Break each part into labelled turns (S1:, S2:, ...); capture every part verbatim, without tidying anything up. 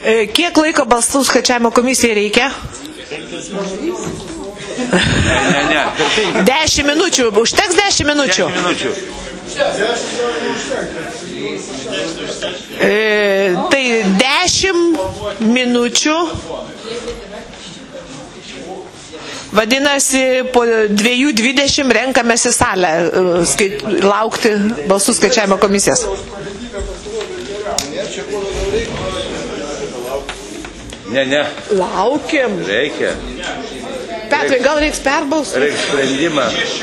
S1: Kiek laiko balsų skaičiavimo komisijai reikia?
S2: Ne, ne, ne.
S1: Dešimt minučių. Užteks dešimt minučių?
S2: Dešimt minučių.
S1: E, tai dešimt minučių. Vadinasi, po dviejų dvidešimt renkamės į salę skait, laukti balsų skaičiavimo komisijos.
S2: Ne, ne.
S1: Laukiam.
S2: Reikia.
S1: Petrai, gal reiks perbalsuoti?
S2: Reiks sprendimą.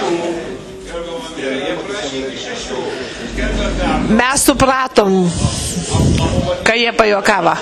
S1: Mes supratom, ką jie pajokavo.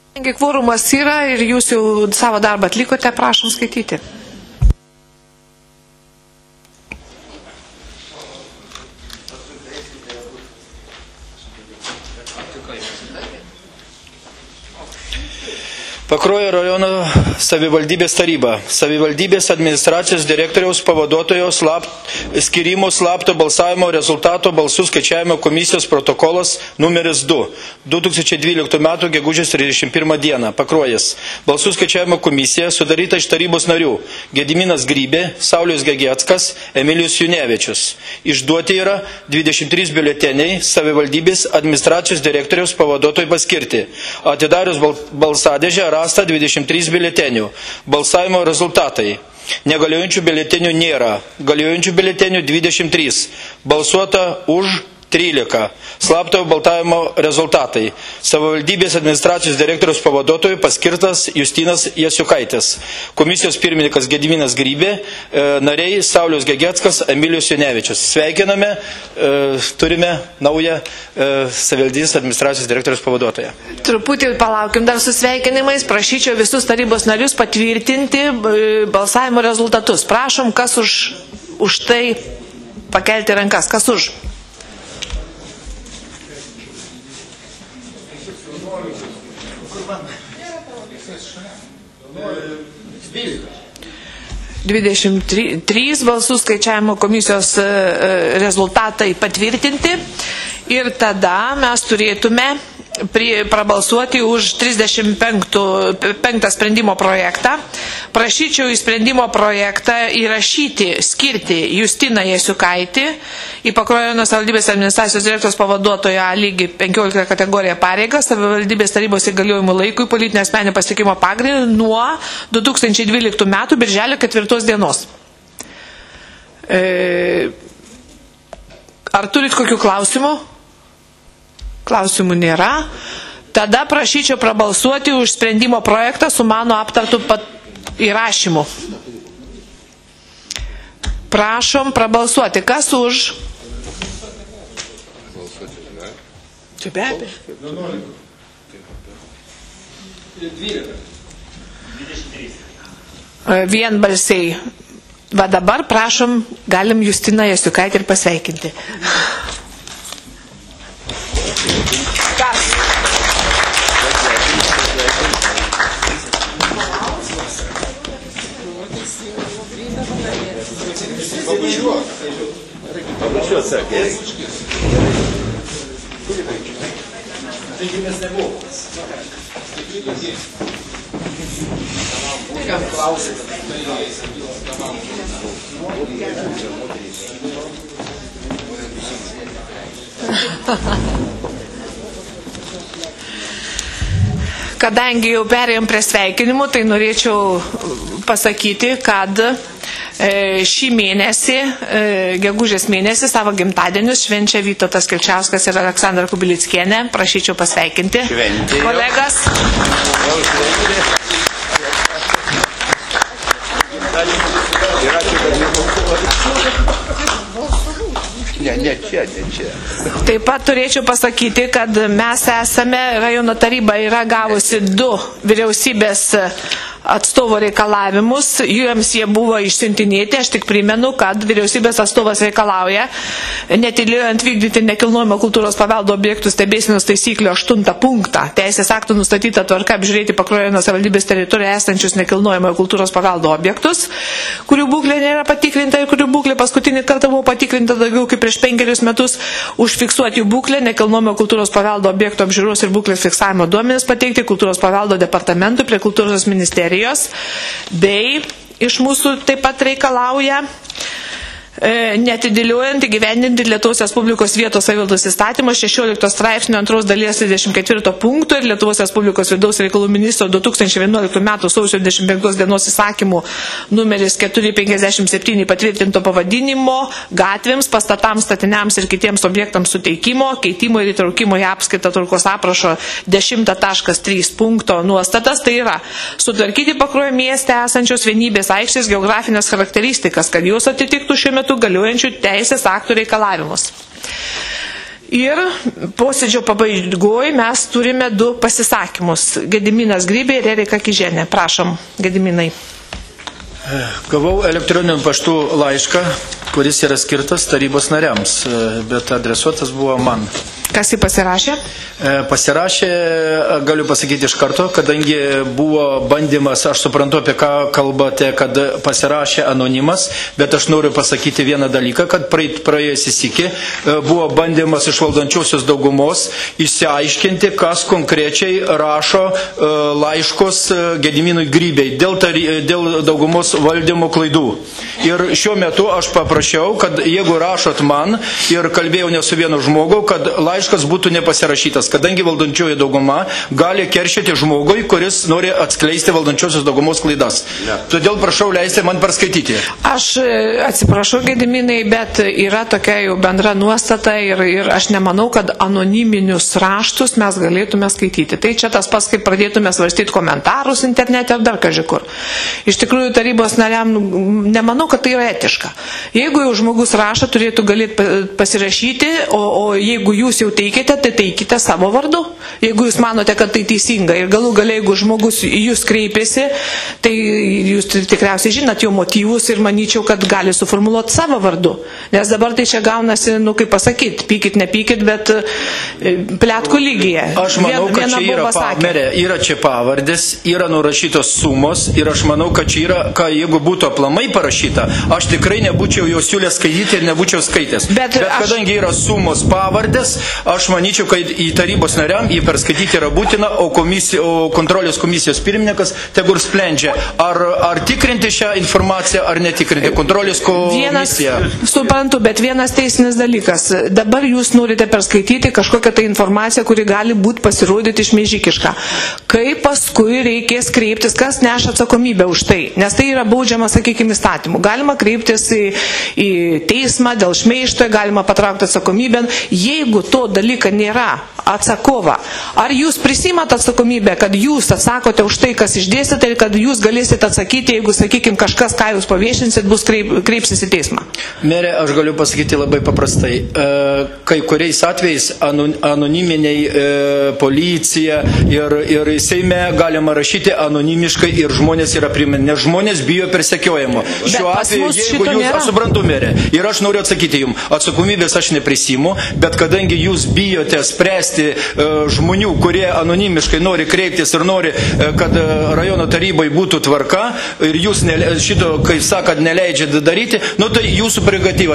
S1: Kvorumas yra ir jūs jau savo darbą atlikote, prašom skaityti.
S3: Pakruojo rajono savivaldybės taryba. Savivaldybės administracijos direktoriaus pavaduotojo slap, skirimo slapto balsavimo rezultato balsų skaičiavimo komisijos protokolas numeris du. du tūkstančiai dvyliktų metų gegužės trisdešimt pirmą dieną. Pakruojas. Balsų skaičiavimo komisija sudaryta iš tarybos narių Gediminas Grybė, Saulius Gegeckas, Emilijus Junevičius. Išduoti yra dvidešimt trys biuleteniai savivaldybės administracijos direktoriaus pavaduotojai paskirti. Atidarius balsadėžę rasta dvidešimt trys biuletenių. Balsavimo rezultatai. Negaliojančių biuletenių nėra. Galiojančių biuletenių dvidešimt trys. Balsuota už trylika. Slaptojo balsavimo rezultatai. Savivaldybės administracijos direktoriaus pavaduotojų paskirtas Justinas Jasiukaitis. Komisijos pirmininkas Gediminas Grybė, nariai Saulius Gegeckas, Emilijus Junevičius. Sveikiname, turime naują savivaldybės administracijos direktoriaus pavaduotoją.
S1: Truputį palaukim dar su sveikinimais. Prašyčiau visus tarybos narius patvirtinti balsavimo rezultatus. Prašom, kas už, už tai pakelti rankas. Kas už? dvidešimt trys balsų skaičiavimo komisijos rezultatai patvirtinti ir tada mes turėtume prabalsuoti už trisdešimt penktą sprendimo projektą. Prašyčiau į sprendimo projektą įrašyti, skirti Justiną Jasiukaitį į Pakruojo rajono savivaldybės administracijos direktoriaus pavaduotojo A lygį penkioliktą kategoriją pareigą savivaldybės tarybos įgaliojimų laikui politinio asmeninio pasiekimo pagrindu nuo du tūkstančiai dvyliktų metų birželio ketvirtos dienos. E, ar turit kokių klausimų? Klausimų nėra. Tada prašyčiau prabalsuoti už sprendimo projektą su mano aptartų pat įrašymu. Prašom prabalsuoti. Kas už? Čia be abejo. Vienbalsiai. Va dabar prašom, galim Justiną Jasiukaitį ir pasveikinti. Kas?
S2: Pabučiuot sakė.
S1: Kadangi jau perėjom prie sveikinimų, tai norėčiau pasakyti, kad šį mėnesį, gegužės mėnesį, savo gimtadienius švenčia Vytautas Kilčiauskas ir Aleksandra Kubilickienė. Prašyčiau pasveikinti
S2: Šventė.
S1: Kolegas.
S2: Ne, ne čia, ne čia.
S1: Taip pat turėčiau pasakyti, kad mes esame, rajono taryba yra gavusi du vyriausybės atstovo reikalavimus, jiems jie buvo išsiuntinėti. Aš tik primenu, kad vyriausybės atstovas reikalauja netylėjant vykdyti nekilnojamo kultūros paveldo objektų stebėsenos taisyklių aštuntą punktą. Teisės aktų nustatyta tvarka apžiūrėti Pakruojo rajono savivaldybės teritorijoje esančius nekilnojamo kultūros paveldo objektus, kurių būklė nėra patikrinta ir kurių būklė paskutinį kartą buvo patikrinta daugiau kaip prieš penkerius metus, užfiksuoti jų būklę, nekilnojamo kultūros paveldo objektų apžiūros ir būklės fiksavimo duomenis pateikti kultūros paveldo departamentui prie kultūros ministerijos, bei iš mūsų taip pat reikalauja netidėliojant įgyvendinti Lietuvos Respublikos vietos savivaldos įstatymo šešiolikto straipsnio antros dalies dvidešimt ketvirto punkto ir Lietuvos Respublikos vidaus reikalų ministro du tūkstančiai vienuoliktų metų sausio dvidešimt penktos dienos įsakymų numeris keturi penkiasdešimt septyni patvirtinto pavadinimo gatvėms, pastatams, statiniams ir kitiems objektams suteikimo, keitimo ir įtraukimo į apskaitą tvarkos aprašo dešimt trys punkto nuostatas, tai yra sutvarkyti Pakruojo mieste esančios vienybės aikštės geografinės charakteristikas, kad jos atitiktų šiuo metu galiojančių teisės aktų reikalavimus. Ir posėdžio pabaigoje mes turime du pasisakymus. Gediminas Grybė ir Erika Kiženė. Prašom, Gediminai.
S3: Gavau elektroniniu paštu laišką, kuris yra skirtas tarybos nariams, bet adresuotas buvo man.
S1: Kas jį pasirašė?
S3: Pasirašė, galiu pasakyti iš karto, kadangi buvo bandymas, aš suprantu, apie ką kalbate, kad pasirašė anonimas, bet aš noriu pasakyti vieną dalyką, kad praėjusį sykį buvo bandymas iš valdančiosios daugumos išsiaiškinti, kas konkrečiai rašo laiškus Gediminui Grybei dėl, dėl daugumos valdymo klaidų. Ir šiuo metu aš paprašiau, kad jeigu rašot man ir kalbėjau ne su vienu žmogu, kad laiškas būtų nepasirašytas, kadangi valdančioji dauguma gali keršyti žmogui, kuris nori atskleisti valdančiosios daugumos klaidas. Ne. Todėl prašau leisti man perskaityti.
S1: Aš atsiprašau, Gediminai, bet yra tokia jau bendra nuostata ir, ir aš nemanau, kad anoniminius raštus mes galėtume skaityti. Tai čia tas pas, kaip pradėtume svarstyti komentarus internete ar dar kažkur. Iš tikrųjų, tarybos nariam nemanau, kad tai yra etiška. Jeigu jau žmogus rašo, turėtų galėti pasirašyti, o, o jeigu jūs jau teikite, tai teikite savo vardu. Jeigu jūs manote, kad tai teisinga ir galų gale, jeigu žmogus į jūs kreipėsi, tai jūs tikriausiai žinot jo motyvus ir manyčiau, kad gali suformuluoti savo vardu. Nes dabar tai čia gaunasi, nu kaip pasakyti, pykit, nepykit, bet pletkų lygyje.
S3: Aš manau, Vien, kad čia yra, pa, merė, yra čia pavardės, yra nurašytos sumos ir aš manau, kad čia yra, ką jeigu būtų aplamai parašyta, aš tikrai nebūčiau jo siūlę skaityti ir nebūčiau skaitęs. Bet, bet aš... kadangi yra sumos pavardės, aš manyčiau, kad į tarybos nariam jį perskaityti yra būtina, o, komisija, o kontrolės komisijos pirmininkas tegur sprendžia, ar, ar tikrinti šią informaciją, ar netikrinti. Kontrolės komisija.
S1: Vienas, suprantu, bet vienas teisinis dalykas. Dabar jūs norite perskaityti kažkokią tai informaciją, kuri gali būti pasirodyti šmeižikiška. Kaip paskui reikės kreiptis, kas neša atsakomybę už tai? Nes tai yra baudžiama, sakykime, įstatymų. Galima kreiptis į, į teismą dėl šmeišto, galima patraukti atsakomybę. Jeigu to dalyka nėra atsakova, ar jūs prisimat atsakomybę, kad jūs atsakote už tai, kas išdėsite ir kad jūs galėsite atsakyti, jeigu, sakykime, kažkas, ką jūs paviešinsit, bus kreip, kreipsis į teismą?
S3: Merė, aš galiu pasakyti labai paprastai. Kai kuriais atvejais anoniminiai policija ir, ir Seime galima rašyti anonimiškai ir žmonės yra primeni, nes žmonės bijo persekiojimo. Šiuo atveju, jeigu jūs, aš suprantu, merė, ir aš noriu atsakyti jums, atsakomybės aš neprisimu, bet kadangi jūs bijote spręsti žmonių, kurie anonimiškai nori kreiptis ir nori, kad rajono tarybai būtų tvarka ir jūs šito, kaip sakot, neleidžiate daryti, nu tai jūsų prerogatyva,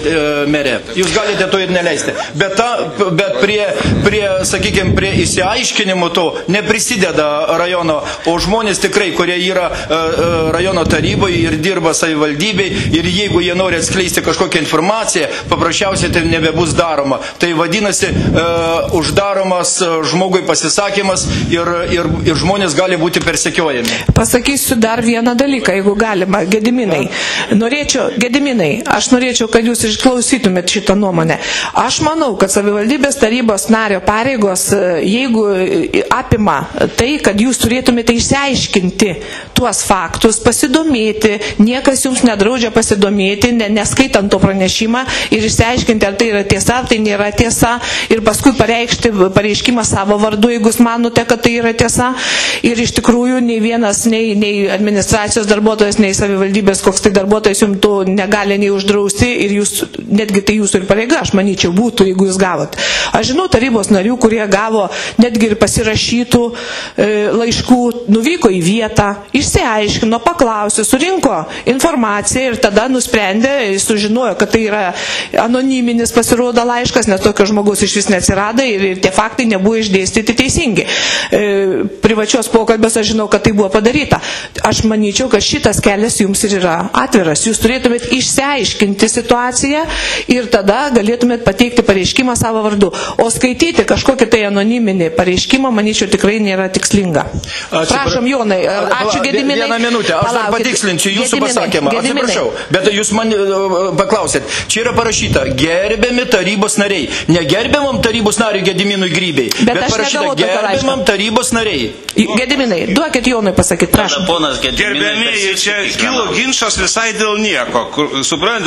S3: merė. Jūs galite to ir neleisti. Bet, ta, bet prie, prie, sakykime, prie įsiaiškinimo to neprisideda rajono, o žmonės tikrai, kurie yra rajono taryboje ir dirba savivaldybei ir jeigu jie nori atskleisti kažkokią informaciją, paprasčiausiai tai nebebus daroma. Tai vadinasi, uh, uždaromas žmogui pasisakymas ir, ir, ir žmonės gali būti persekiojami.
S1: Pasakysiu dar vieną dalyką, jeigu galima, Gediminai. Norėčiau, Gediminai, aš norėčiau, kad jūs išklausytumėt šitą nuomonę. Aš manau, kad savivaldybės tarybos nario pareigos, jeigu apima tai, kad jūs turėtumėte išsiaiškinti tuos faktus, pasidomėti, niekas jums nedraudžia pasidomėti, ne, neskaitant to pranešimą ir išsiaiškinti, ar tai yra tiesa, ar tai nėra tiesa, ir paskui pareikšti pareiškimą savo vardu, jeigu jūs manote, kad tai yra tiesa. Ir iš tikrųjų nei vienas, nei, nei administracijos darbuotojas, nei savivaldybės, koks tai darbuotojas jums to negali nei uždrausti ir jūs, netgi tai jūsų ir pareiga, aš manyčiau, būtų, jeigu jūs gavot. Aš žinau tarybos narių, kurie gavo netgi ir pasirašytų e, laiškų, nuvyko į vietą, išsiaiškino, paklausė, surinko informaciją ir tada nusprendė, sužinojo, kad tai yra anoniminis pasirodo laiškas, nes tokio žmogus iš vis neatsirado ir, ir tie faktai nebuvo išdėstyti teisingi. E, privačios pokalbės aš žinau, kad tai buvo padaryta. Aš manyčiau, kad šitas kelias jums ir yra atviras. Jūs turėtumėt išsiaiškinti situaciją ir tada galėtumėt pateikti pareiškimą savo vardu. O skaityti kažkokį tai anoniminį pareiškimą, manyčiau, tikrai nėra tikslinga. Ačiū, Prašom, Jonai. Ačiū, Gediminai.
S3: Vieną minutę, aš dar patikslinsiu jūsų pasakymą. Atsiprašau, bet jūs man paklausėt. Čia yra parašyta, gerbiami tarybos nariai. Ne gerbiamam tarybos nariui Gediminui Grybei, bet, bet parašyta gerbiamam tarybos nariai.
S1: Gediminai, duokit Jonui pasakyti, prašom.
S4: Gerbėmėjai, čia kilo ginčas visai dėl nieko. Suprantat, Gediminai.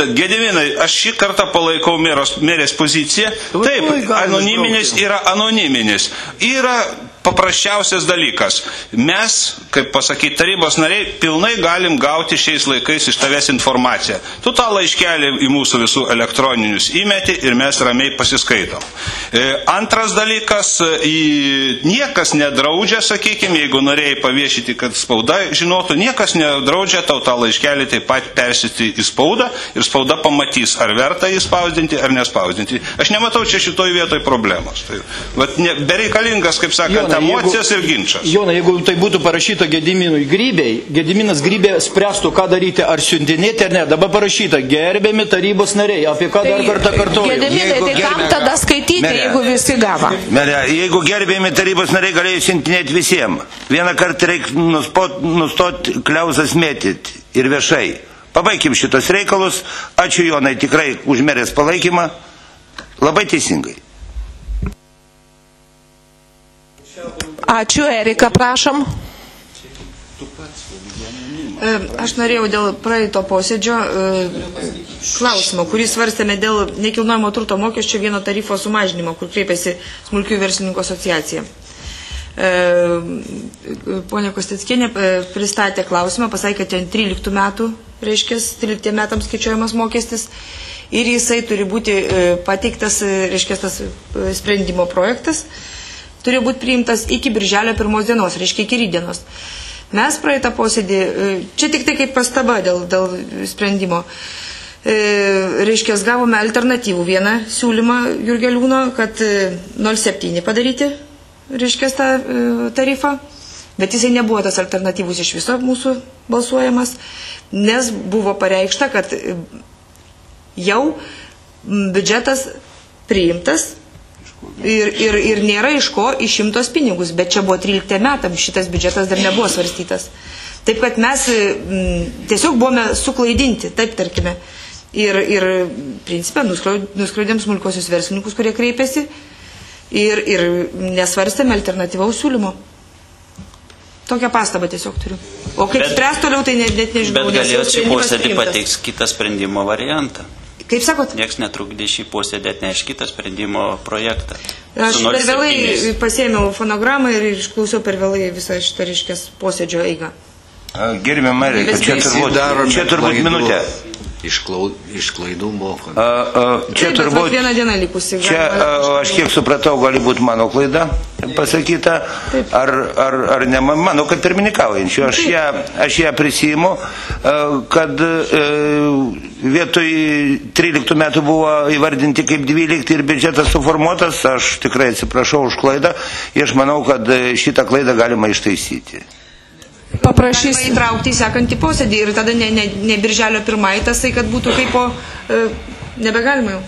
S4: Gedminai, aš šį kartą palaikau meros, merės poziciją. Taip, anoniminis yra anoniminis. Yra paprasčiausias dalykas. Mes, kaip pasakyti, tarybos nariai, pilnai galim gauti šiais laikais iš tavęs informaciją. Tu tą laiškelį į mūsų visų elektroninius įmeti ir mes ramiai pasiskaitom. E, antras dalykas, į, niekas nedraudžia, sakykime, jeigu norėjai paviešyti, kad spauda žinotų, niekas nedraudžia tau tą laiškelį taip pat persiti į spaudą ir spauda pamatys, ar verta jį spausdinti, ar nespausdinti. Aš nematau čia šitoj vietoj problemos. Tai, vat, ne, bereikalingas, kaip sakant, emocijas ir ginčas.
S3: Jona, jeigu tai būtų parašyta Gediminui Grybei, Gediminas Grybė spręstų, ką daryti, ar siuntinėti ar ne. Dabar parašyta, gerbiami tarybos nariai, apie ką tai, dar kartą kartuoju.
S1: Gediminai, tai kam tada skaityti, merė, jeigu visi gavo?
S2: Merė, jeigu gerbiami tarybos nariai galėjo siuntinėti visiems, vieną kartą reikia nustoti kliausas mėtyti ir viešai. Pabaikim šitos reikalus. Ačiū Jonai tikrai už merės palaikymą. Labai teisingai.
S1: Ačiū, Erika, prašom.
S5: Aš norėjau dėl praeito posėdžio klausimo, kurį svarstėme dėl nekilnojamo turto mokesčio vieno tarifo sumažinimo, kur kreipėsi Smulkių verslininkų asociacija. Ponia Kosteckienė pristatė klausimą, pasakė, kad ten tryliktų metų, reiškia, tryliktiem metams skaičiuojamas mokestis ir jisai turi būti pateiktas, reiškia, tas sprendimo projektas turi būti priimtas iki birželio pirmos dienos, reiškia iki rydienos. Mes praeitą posėdį, čia tik tai kaip pastaba dėl, dėl sprendimo, reiškia, gavome alternatyvų vieną siūlymą Jurgeliūno, kad nol septyni padaryti, reiškia, tą tarifą, bet jisai nebuvo tas alternatyvus iš viso mūsų balsuojamas, nes buvo pareikšta, kad jau biudžetas priimtas, Ir, ir, ir nėra iš ko išimtos pinigus, bet čia buvo trylikti metam, šitas biudžetas dar nebuvo svarstytas. Taip, kad mes m, tiesiog buvome suklaidinti, taip tarkime. Ir, ir principę, nuskriaudėm smulkiosius verslininkus, kurie kreipėsi ir, ir nesvarstėme alternatyvaus siūlymo. Tokią pastabą tiesiog turiu. O kaip spręs toliau, tai net, net nežinau.
S6: Bet galėjot šį posėdį pateiks kitą sprendimo variantą.
S5: Kaip sakot?
S6: Niekas netrukdė šį posėdį atneš kitą sprendimo projektą.
S5: Aš per vėlai pasėmiau fonogramą ir išklausiau per vėlai visą šitą reiškės posėdžio eigą.
S2: Gerbiam Marija, kad čia turbūt, čia turbūt minutė.
S7: Iš klaidų moko.
S2: Čia turbūt,
S5: vieną dieną likusi.
S2: Čia, aš kiek supratau, gali būti mano klaida pasakyta, ar, ar, ar ne mano, kad pirmininkaujančių. Aš ją, aš ją prisiimu, kad vietoj tryliktų metų buvo įvardinti kaip dvylikti ir biudžetas suformuotas. Aš tikrai atsiprašau už klaidą ir aš manau, kad šitą klaidą galima ištaisyti.
S5: Paprašys įtraukti į sekantį posėdį ir tada ne, ne, ne birželio pirmai tasai, kad būtų kaip po e, nebegalima jau.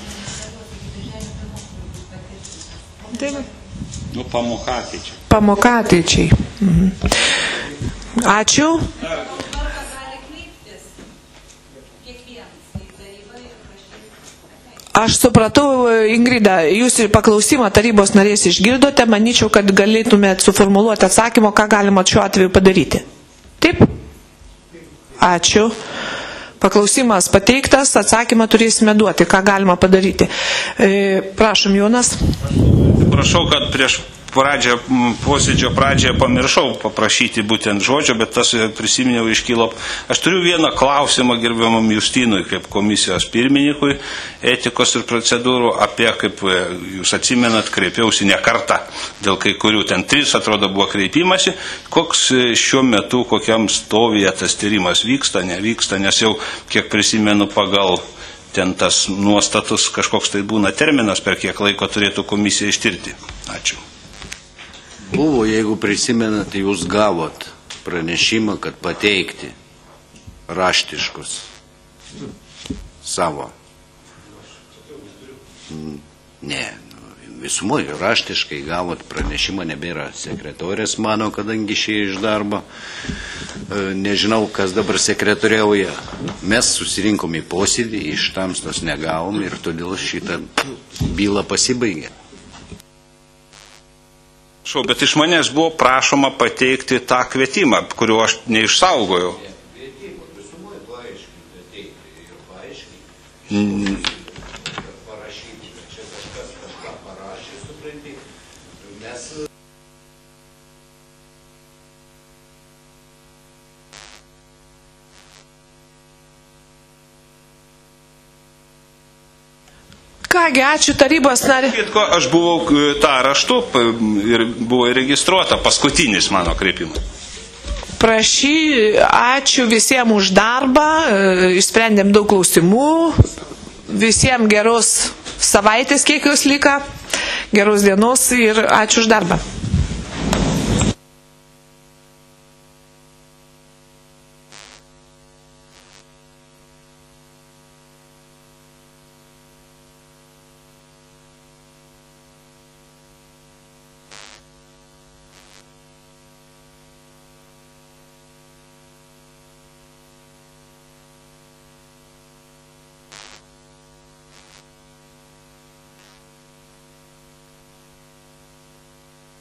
S5: Taip.
S4: Nu, pamoka ateičiai.
S1: Pamoka ateičiai. Mhm. Ačiū. Aš supratau, Ingrida, jūs ir paklausimą tarybos narės išgirdote, manyčiau, kad galėtumėt suformuluoti atsakymą, ką galima šiuo atveju padaryti. Taip? Ačiū. Paklausimas pateiktas, atsakymą turėsime duoti, ką galima padaryti. E, prašom, Jonas.
S4: Prašau, kad prieš pradžią, posėdžio pradžioje pamiršau paprašyti būtent žodžio, bet tas prisiminiau iškilo. Aš turiu vieną klausimą gerbiamam Justinui, kaip komisijos pirmininkui, etikos ir procedūrų, apie, kaip jūs atsimenat, kreipiausi ne kartą, dėl kai kurių ten trys, atrodo, buvo kreipimasi, koks šiuo metu, kokiam stovyje tas tyrimas vyksta, nevyksta, nes jau, kiek prisimenu, pagal ten tas nuostatus, kažkoks tai būna terminas, per kiek laiko turėtų komisija ištirti. Ačiū.
S7: Buvo, jeigu prisimenat, jūs gavot pranešimą, kad pateikti raštiškus savo. Ne, visumoje raštiškai gavot pranešimą, nebėra sekretorės mano, kadangi išėjo iš darbo. Nežinau, kas dabar sekretoriauja. Mes susirinkom į posėdį, iš tamstos negavom ir todėl šitą bylą pasibaigė.
S4: Šau, bet iš manęs buvo prašoma pateikti tą kvietimą, kuriuo aš neišsaugojau.
S1: Kągi, ačiū tarybos nariai.
S4: Kitko, aš buvau e, tą raštu p- ir buvo įregistruota paskutinis mano kreipimas.
S1: Prašy, ačiū visiems už darbą, e, išsprendėm daug klausimų, visiems geros savaitės, kiek jos lika, geros dienos ir ačiū už darbą.